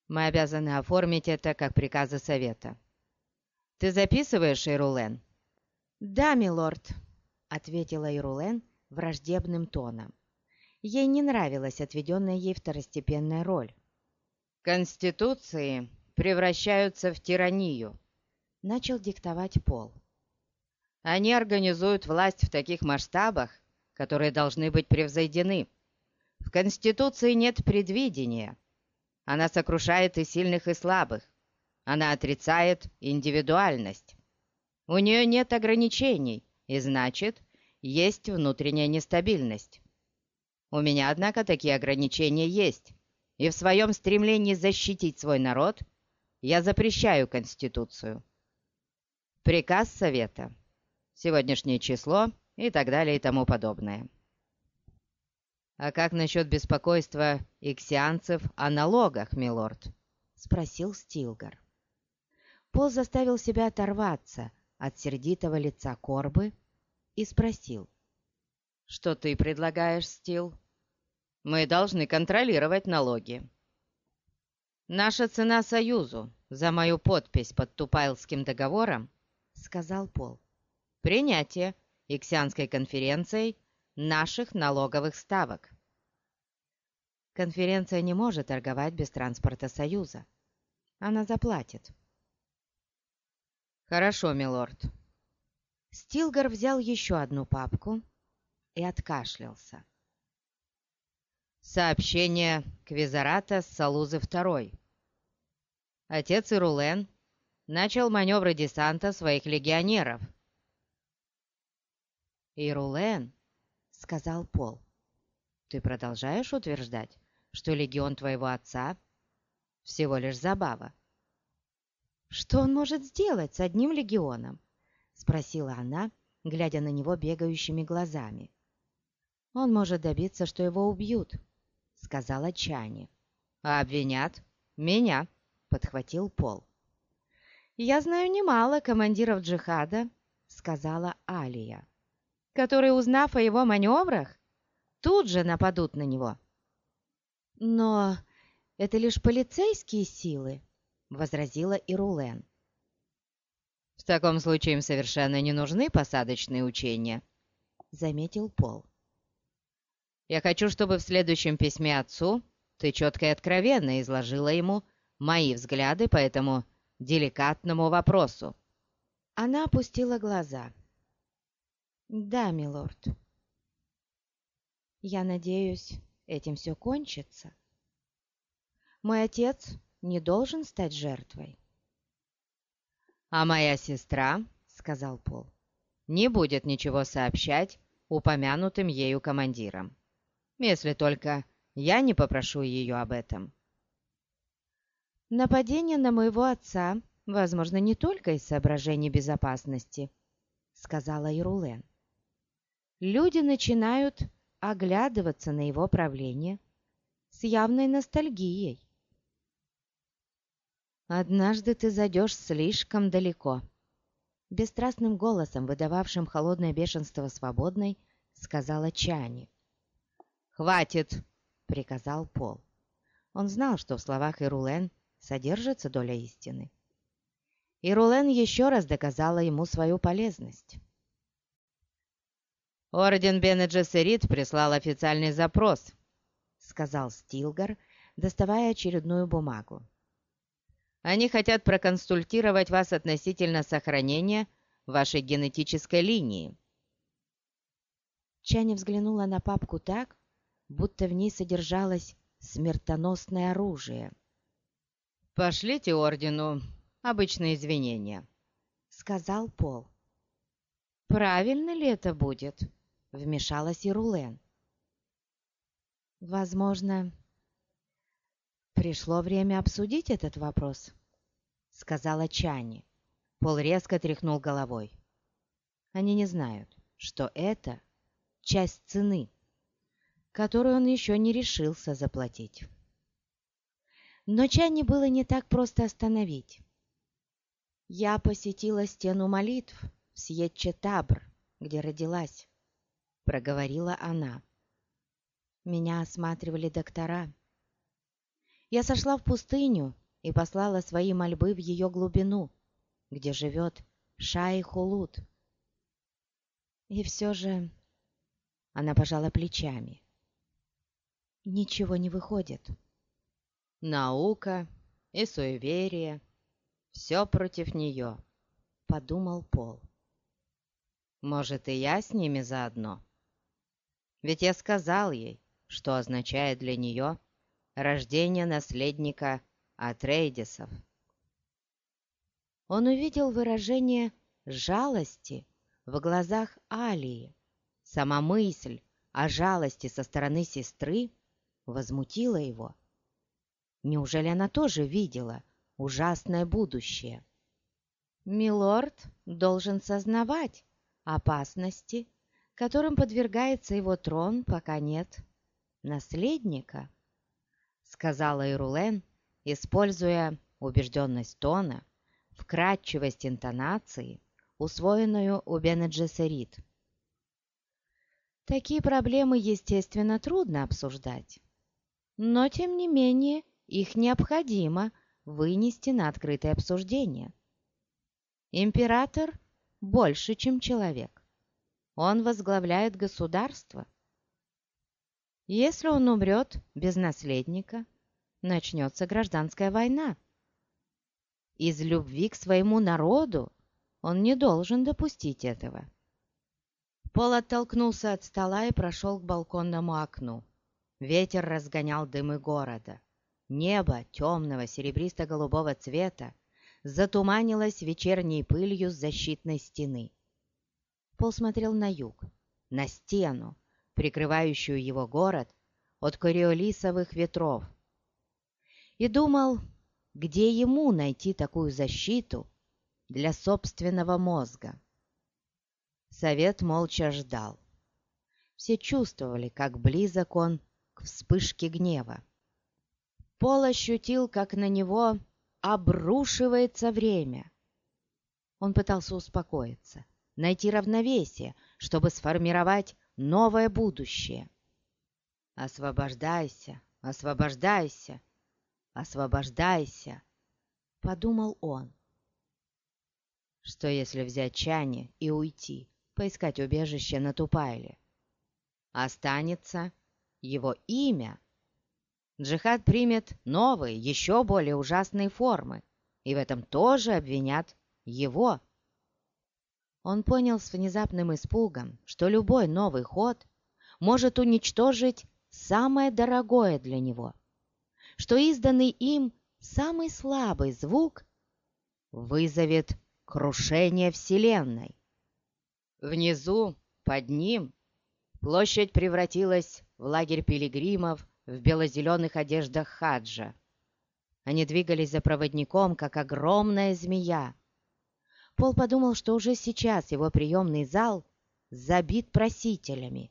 Мы обязаны оформить это как приказы совета. Ты записываешь, Ирулен?» «Да, милорд», — ответила Ирулен враждебным тоном. Ей не нравилась отведенная ей второстепенная роль. «Конституции превращаются в тиранию», — начал диктовать Пол. «Они организуют власть в таких масштабах, которые должны быть превзойдены. В Конституции нет предвидения. Она сокрушает и сильных, и слабых. Она отрицает индивидуальность. У нее нет ограничений, и значит, есть внутренняя нестабильность. У меня, однако, такие ограничения есть, и в своем стремлении защитить свой народ я запрещаю Конституцию. Приказ Совета, сегодняшнее число и так далее и тому подобное». «А как насчет беспокойства иксианцев о налогах, милорд?» — спросил Стилгар. Пол заставил себя оторваться от сердитого лица Корбы и спросил. «Что ты предлагаешь, Стил? Мы должны контролировать налоги. Наша цена Союзу за мою подпись под Тупайлским договором, — сказал Пол, — принятие Иксианской конференцией наших налоговых ставок». Конференция не может торговать без транспорта Союза. Она заплатит. «Хорошо, милорд». Стилгар взял еще одну папку и откашлялся. Сообщение Квизарата с Салузы II. Отец Ирулен начал маневры десанта своих легионеров. «Ирулен», — сказал Пол, — «ты продолжаешь утверждать, что легион твоего отца всего лишь забава?» «Что он может сделать с одним легионом?» — спросила она, глядя на него бегающими глазами. «Он может добиться, что его убьют», — сказала Чани. «А обвинят меня», — подхватил Пол. «Я знаю немало командиров джихада», — сказала Алия, «которые, узнав о его маневрах, тут же нападут на него». «Но это лишь полицейские силы», — возразила Ирулен. «В таком случае им совершенно не нужны посадочные учения», — заметил Пол. «Я хочу, чтобы в следующем письме отцу ты четко и откровенно изложила ему мои взгляды по этому деликатному вопросу». Она опустила глаза. «Да, милорд. Я надеюсь, этим все кончится. Мой отец не должен стать жертвой». «А моя сестра, — сказал Пол, — не будет ничего сообщать упомянутым ею командирам, если только я не попрошу ее об этом». «Нападение на моего отца, возможно, не только из соображений безопасности», — сказала Ирулен. «Люди начинают оглядываться на его правление с явной ностальгией». «Однажды ты зайдешь слишком далеко», — бесстрастным голосом, выдававшим холодное бешенство свободной, сказала Чани. «Хватит!» — приказал Пол. Он знал, что в словах Ирулен содержится доля истины. Ирулен еще раз доказала ему свою полезность. «Орден Бене-Джессерит прислал официальный запрос», — сказал Стилгар, доставая очередную бумагу. «Они хотят проконсультировать вас относительно сохранения вашей генетической линии». Чани взглянула на папку так, будто в ней содержалось смертоносное оружие. «Пошлите ордену обычные извинения», — сказал Пол. «Правильно ли это будет?» — вмешалась Ирулен. «Возможно, пришло время обсудить этот вопрос», — сказала Чани. Пол резко тряхнул головой. «Они не знают, что это часть цены, которую он еще не решился заплатить». Но Чани было не так просто остановить. «Я посетила стену молитв в Сьетче-Табр, где родилась», — проговорила она. «Меня осматривали доктора. Я сошла в пустыню и послала свои мольбы в ее глубину, где живет Шай-Hulud. И все же она пожала плечами. Ничего не выходит. Наука и суеверие — все против нее, Подумал Пол. может, и я с ними заодно. Ведь я сказал ей, что означает для нее рождение наследника Атрейдисов. Он увидел выражение жалости в глазах Алии. Сама мысль о жалости со стороны сестры возмутила его. Неужели она тоже видела ужасное будущее? Милорд должен сознавать опасности, которым подвергается его трон, пока нет наследника, сказала Ирулен, используя убежденность тона, вкрадчивость интонации, усвоенную у Бене Джессерит. Такие проблемы, естественно, трудно обсуждать, но, тем не менее, их необходимо вынести на открытое обсуждение. Император больше, чем человек. Он возглавляет государство. Если он умрет без наследника, начнется гражданская война. Из любви к своему народу он не должен допустить этого. Пол оттолкнулся от стола и прошел к балконному окну. Ветер разгонял дымы города. Небо темного серебристо-голубого цвета затуманилось вечерней пылью с защитной стены. Пол смотрел на юг, на стену, прикрывающую его город от кориолисовых ветров, и думал, где ему найти такую защиту для собственного мозга. Совет молча ждал. Все чувствовали, как близок он к вспышке гнева. Пол ощутил, как на него обрушивается время. Он пытался успокоиться, найти равновесие, чтобы сформировать новое будущее. «Освобождайся, освобождайся, освобождайся», — подумал он. Что если взять Чани и уйти, поискать убежище на Тупайле? Останется его имя. Джихад примет новые, еще более ужасные формы, и в этом тоже обвинят его. Он понял с внезапным испугом, что любой новый ход может уничтожить самое дорогое для него, что изданный им самый слабый звук вызовет крушение Вселенной. Внизу, под ним, площадь превратилась в лагерь пилигримов в бело-зеленых одеждах хаджа. Они двигались за проводником, как огромная змея. Пол подумал, что уже сейчас его приемный зал забит просителями.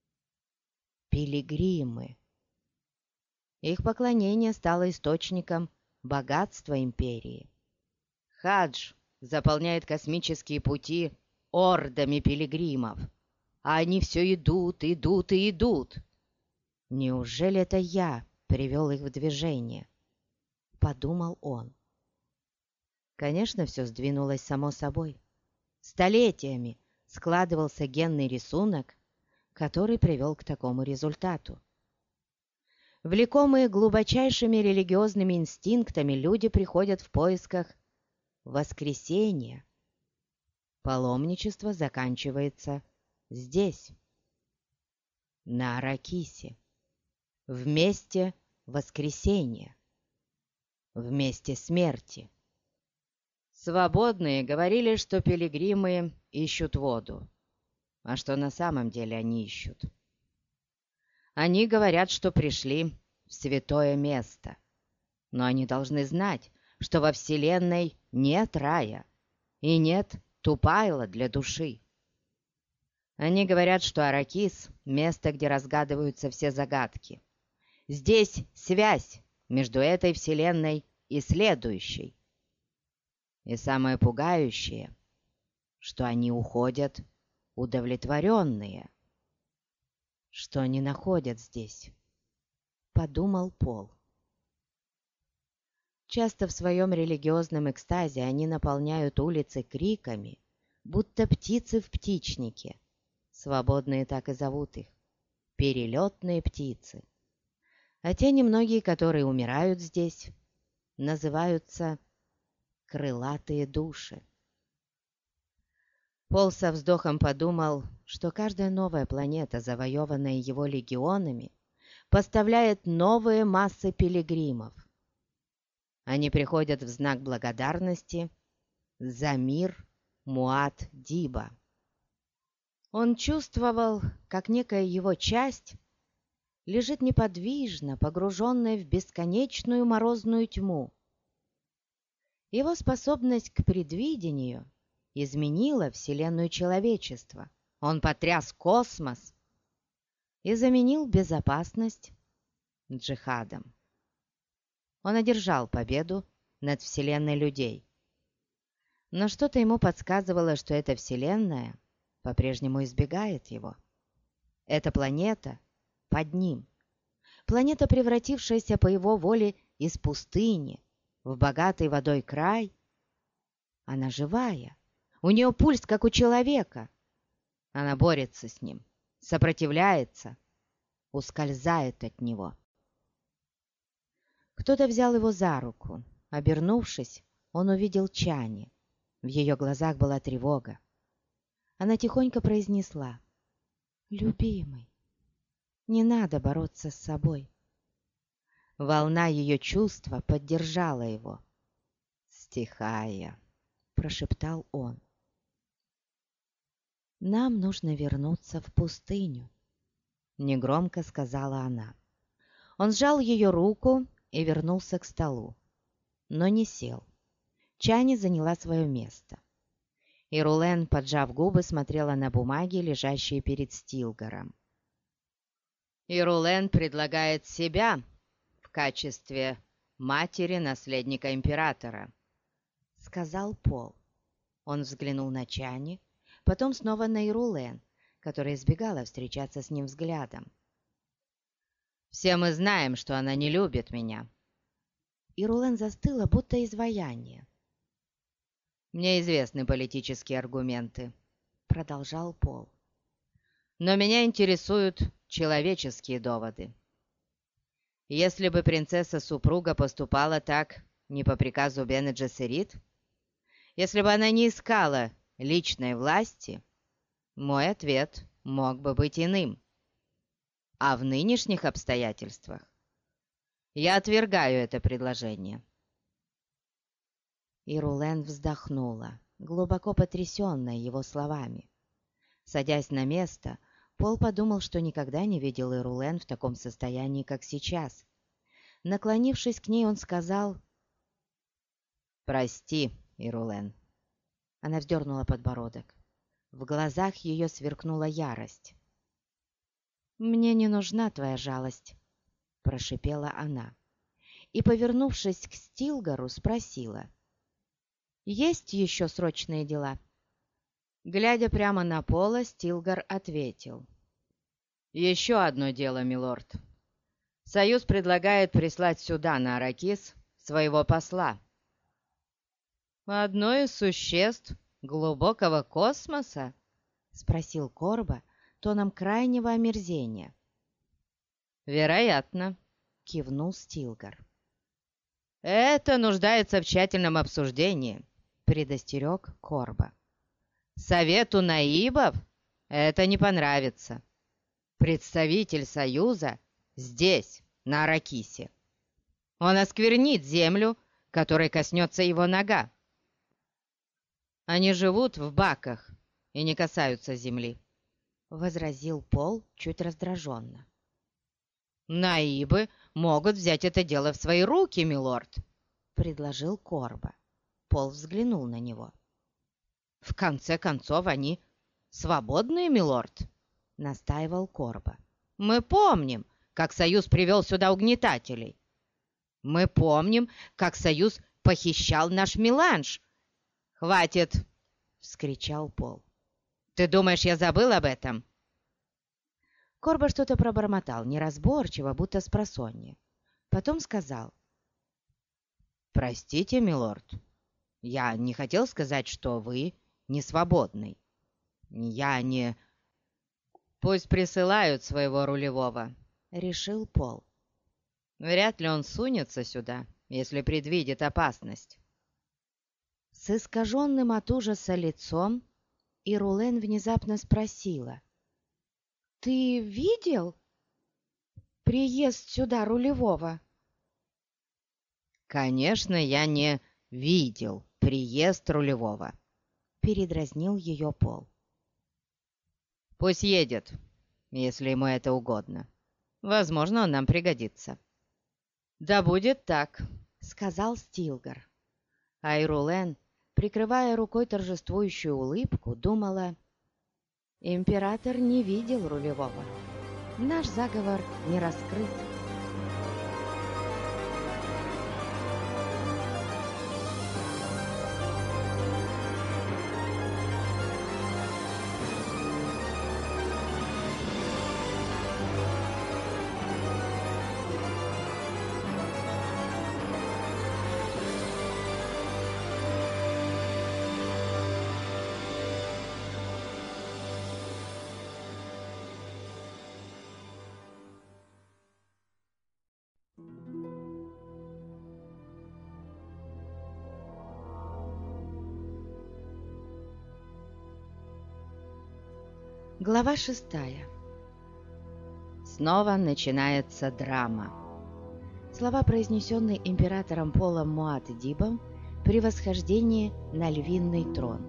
Пилигримы. Их поклонение стало источником богатства империи. Хадж заполняет космические пути ордами пилигримов, а они все идут, идут и идут. Неужели это я привел их в движение? Подумал он. Конечно, все сдвинулось само собой. Столетиями складывался генный рисунок, который привел к такому результату. Влекомые глубочайшими религиозными инстинктами, люди приходят в поисках воскресения. Паломничество заканчивается здесь, на Аракисе, в месте воскресения, в месте смерти. Свободные говорили, что пилигримы ищут воду, а что на самом деле они ищут. Они говорят, что пришли в святое место, но они должны знать, что во Вселенной нет рая и нет Тупайла для души. Они говорят, что Аракис — место, где разгадываются все загадки. Здесь связь между этой Вселенной и следующей. И самое пугающее, что они уходят удовлетворенные. Что они находят здесь? Подумал Пол. Часто в своем религиозном экстазе они наполняют улицы криками, будто птицы в птичнике. Свободные так и зовут их — перелетные птицы. А те немногие, которые умирают здесь, называются крылатые души. Пол со вздохом подумал, что каждая новая планета, завоеванная его легионами, поставляет новые массы пилигримов. Они приходят в знак благодарности за мир Муад'Диба. Он чувствовал, как некая его часть лежит неподвижно, погруженная в бесконечную морозную тьму. Его способность к предвидению изменила вселенную человечества. Он потряс космос и заменил безопасность джихадом. Он одержал победу над вселенной людей. Но что-то ему подсказывало, что эта вселенная по-прежнему избегает его. Эта планета под ним. Планета, превратившаяся по его воле из пустыни в богатый водой край. Она живая. У нее пульс, как у человека. Она борется с ним, сопротивляется, ускользает от него. Кто-то взял его за руку. Обернувшись, он увидел Чани. В ее глазах была тревога. Она тихонько произнесла: «Любимый, не надо бороться с собой». Волна ее чувства поддержала его. «Стихая», — прошептал он. «Нам нужно вернуться в пустыню», — негромко сказала она. Он сжал ее руку и вернулся к столу, но не сел. Чани заняла свое место. И Рулен, поджав губы, смотрела на бумаги, лежащие перед Стилгаром. И Рулен предлагает себя в качестве матери наследника императора, — сказал Пол. Он взглянул на Чани, потом снова на Ирулен, которая избегала встречаться с ним взглядом. «Все мы знаем, что она не любит меня». Ирулен застыла, будто изваяние. «Мне известны политические аргументы», — продолжал Пол. «но меня интересуют человеческие доводы. Если бы принцесса-супруга поступала так не по приказу Бене Джессерит, если бы она не искала личной власти, мой ответ мог бы быть иным. А в нынешних обстоятельствах я отвергаю это предложение». И Рулен вздохнула, глубоко потрясенная его словами. Садясь на место, Пол подумал, что никогда не видел Ирулен в таком состоянии, как сейчас. Наклонившись к ней, он сказал: «Прости, Ирулен». Она вздернула подбородок. В глазах ее сверкнула ярость. «Мне не нужна твоя жалость», — прошипела она. И, повернувшись к Стилгару, спросила: «Есть еще срочные дела?» Глядя прямо на Пола, Стилгар ответил: «Еще одно дело, милорд. Союз предлагает прислать сюда, на Аракис, своего посла». «Одно из существ глубокого космоса?» — спросил Корба тоном крайнего омерзения. «Вероятно», — кивнул Стилгар. «Это нуждается в тщательном обсуждении», — предостерег Корба. «Совету наибов это не понравится. Представитель Союза здесь, на Аракисе. Он осквернит землю, которой коснется его нога. Они живут в баках и не касаются земли», — возразил Пол чуть раздраженно. «Наибы могут взять это дело в свои руки, милорд», — предложил Корба. Пол взглянул на него. «В конце концов, они свободные, милорд», — настаивал Корба. «Мы помним, как Союз привел сюда угнетателей. Мы помним, как Союз похищал наш меланж». «Хватит!» — вскричал Пол. «Ты думаешь, я забыл об этом?» Корба что-то пробормотал, неразборчиво, будто спросонья. Потом сказал: «Простите, милорд, я не хотел сказать, что вы не свободный. Я не...» «Пусть присылают своего рулевого», — решил Пол. «Вряд ли он сунется сюда, если предвидит опасность». С искаженным от ужаса лицом Ирулен внезапно спросила: «Ты видел приезд сюда рулевого?» «Конечно, я не видел приезд рулевого», — передразнил ее Пол. «Пусть едет, если ему это угодно. Возможно, он нам пригодится». «Да будет так», — сказал Стилгар. А Ирулен, прикрывая рукой торжествующую улыбку, думала: «Император не видел рулевого. Наш заговор не раскрыт». Глава 6. Снова начинается драма. Слова, произнесенные императором Полом Муад'Дибом при восхождении на львиный трон.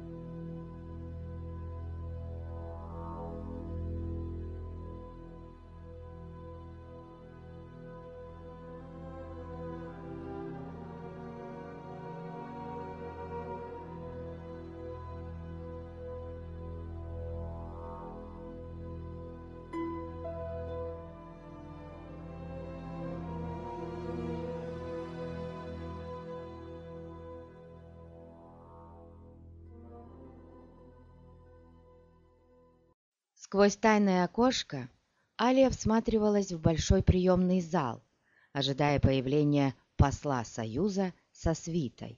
Сквозь тайное окошко Алия всматривалась в большой приемный зал, ожидая появления посла Союза со свитой.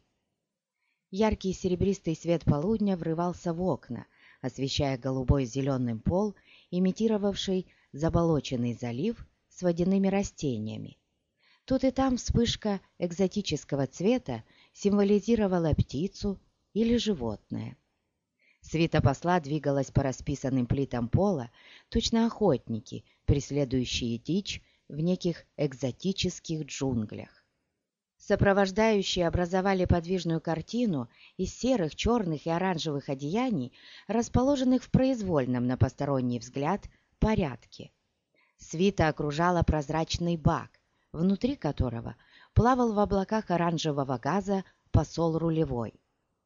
Яркий серебристый свет полудня врывался в окна, освещая голубой с зеленым пол, имитировавший заболоченный залив с водяными растениями. Тут и там вспышка экзотического цвета символизировала птицу или животное. Свита посла двигалась по расписанным плитам пола, точно охотники, преследующие дичь в неких экзотических джунглях. Сопровождающие образовали подвижную картину из серых, черных и оранжевых одеяний, расположенных в произвольном на посторонний взгляд порядке. Свита окружала прозрачный бак, внутри которого плавал в облаках оранжевого газа посол рулевой.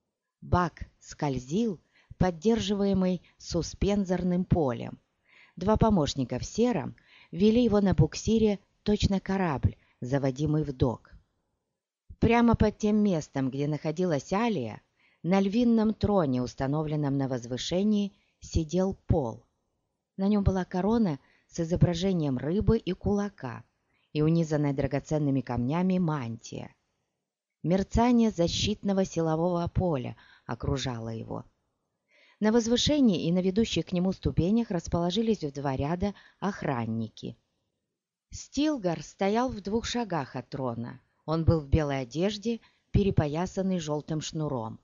Бак скользил, поддерживаемый суспензорным полем. Два помощника в сером вели его на буксире, точно корабль, заводимый в док. Прямо под тем местом, где находилась Алия, на львином троне, установленном на возвышении, сидел Пол. На нем была корона с изображением рыбы и кулака и унизанная драгоценными камнями мантия. Мерцание защитного силового поля окружало его. На возвышении и на ведущих к нему ступенях расположились в два ряда охранники. Стилгар стоял в 2 шагах от трона. Он был в белой одежде, перепоясанный желтым шнуром.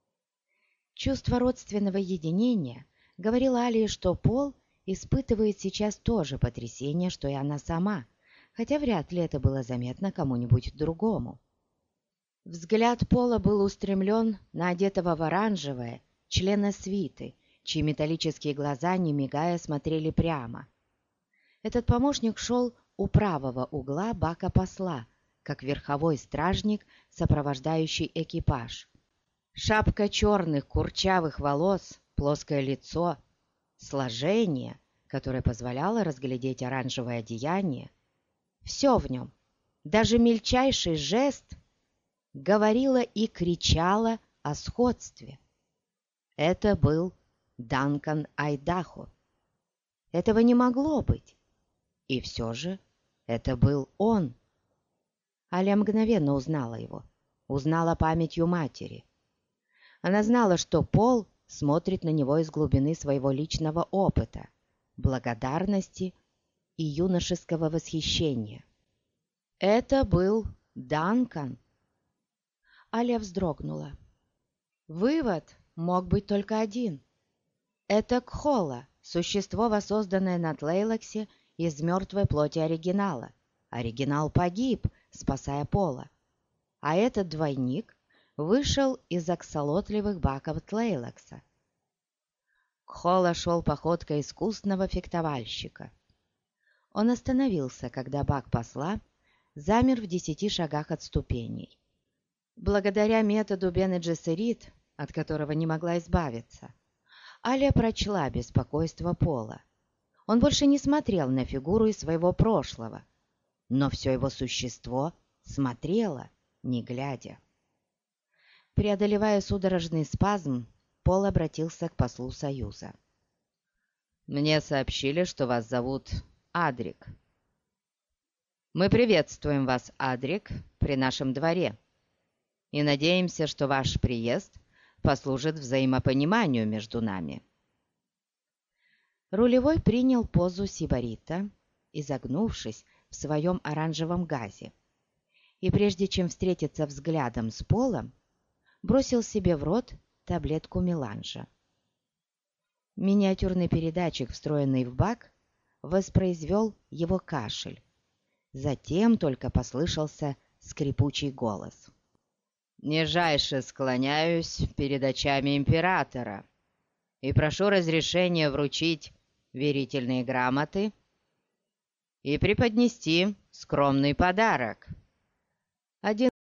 Чувство родственного единения говорило Алии, что Пол испытывает сейчас то же потрясение, что и она сама, хотя вряд ли это было заметно кому-нибудь другому. Взгляд Пола был устремлен на одетого в оранжевое члена свиты, чьи металлические глаза, не мигая, смотрели прямо. Этот помощник шел у правого угла бака посла, как верховой стражник, сопровождающий экипаж. Шапка черных курчавых волос, плоское лицо, сложение, которое позволяло разглядеть оранжевое одеяние, все в нем, даже мельчайший жест, говорило и кричало о сходстве. Это был Данкан Айдахо. Этого не могло быть. И все же это был он. Аля мгновенно узнала его, узнала памятью матери. Она знала, что Пол смотрит на него из глубины своего личного опыта, благодарности и юношеского восхищения. Это был Данкан. Аля вздрогнула. Вывод мог быть только один. Это Кхола, существо, воссозданное на Тлейлаксе из мертвой плоти оригинала. Оригинал погиб, спасая Пола. А этот двойник вышел из аксолотливых баков Тлейлакса. Кхола шел походкой искусного фехтовальщика. Он остановился, когда бак посла замер в 10 шагах от ступеней. Благодаря методу Бене Джессерит, от которого не могла избавиться, Аля прочла беспокойство Пола. Он больше не смотрел на фигуру из своего прошлого, но все его существо смотрело, не глядя. Преодолевая судорожный спазм, Пол обратился к послу Союза. «Мне сообщили, что вас зовут Адрик. Мы приветствуем вас, Адрик, при нашем дворе и надеемся, что ваш приезд послужит взаимопониманию между нами». Рулевой принял позу сибарита, изогнувшись в своем оранжевом газе, и прежде чем встретиться взглядом с Полом, бросил себе в рот таблетку меланжа. Миниатюрный передатчик, встроенный в бак, воспроизвел его кашель. Затем только послышался скрипучий голос. «Нижайше склоняюсь перед очами императора и прошу разрешения вручить верительные грамоты и преподнести скромный подарок». Один